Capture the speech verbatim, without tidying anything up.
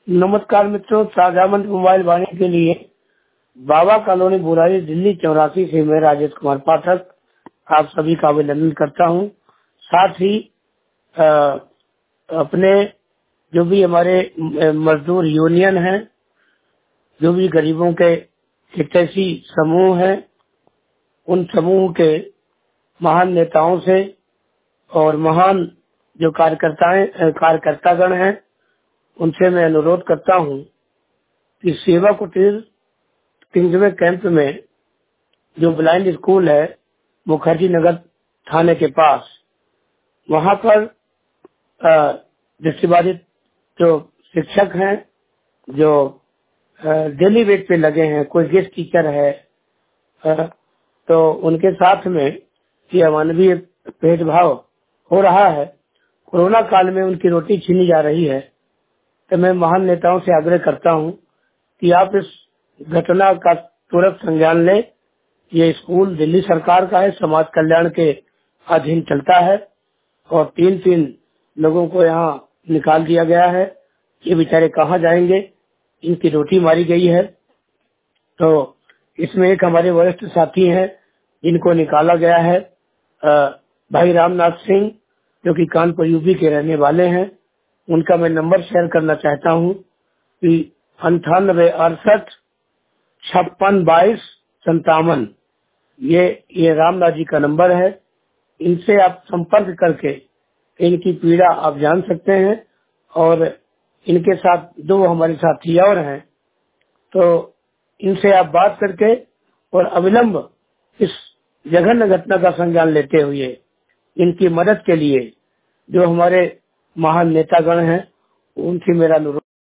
नमस्कार मित्रों, साझामंद मोबाइल वाणी के लिए बाबा कॉलोनी बुराई दिल्ली चौरासी से मैं राजेश कुमार पाठक आप सभी का अभिनंदन करता हूं। साथ ही आ, अपने जो भी हमारे मजदूर यूनियन हैं, जो भी गरीबों के हितैषी समूह हैं, उन समूह के महान नेताओं से और महान जो कार्यकर्ताएं कार्यकर्तागण हैं, उनसे मैं अनुरोध करता हूं कि सेवा कुटीर किंग्सवे कैंप में जो ब्लाइंड स्कूल है मुखर्जी नगर थाने के पास, वहां पर दृष्टिबाधित जो शिक्षक हैं, जो डेली वेट पे लगे हैं, कोई गेस्ट टीचर है, आ, तो उनके साथ में ये अमानवीय भेदभाव हो रहा है। कोरोना काल में उनकी रोटी छीनी जा रही है। तो मैं महान नेताओं से आग्रह करता हूं कि आप इस घटना का तुरंत संज्ञान लें। ये स्कूल दिल्ली सरकार का है, समाज कल्याण के अधीन चलता है और तीन तीन लोगों को यहाँ निकाल दिया गया है। ये बेचारे कहाँ जाएंगे, इनकी रोटी मारी गई है। तो इसमें एक हमारे वरिष्ठ साथी हैं जिनको निकाला गया है, भाई रामनाथ सिंह, जो कि कानपुर यूपी के रहने वाले हैं। उनका मैं नंबर शेयर करना चाहता हूँ कि अंठानबे अड़सठ छप्पन बाईस संतावन, ये ये रामनाथ जी का नंबर है। इनसे आप संपर्क करके इनकी पीड़ा आप जान सकते हैं। और इनके साथ दो हमारे साथी और हैं, तो इनसे आप बात करके और अविलंब इस जघन्य घटना का संज्ञान लेते हुए इनकी मदद के लिए जो हमारे महान नेतागण हैं, उनसे मेरा अनुरोध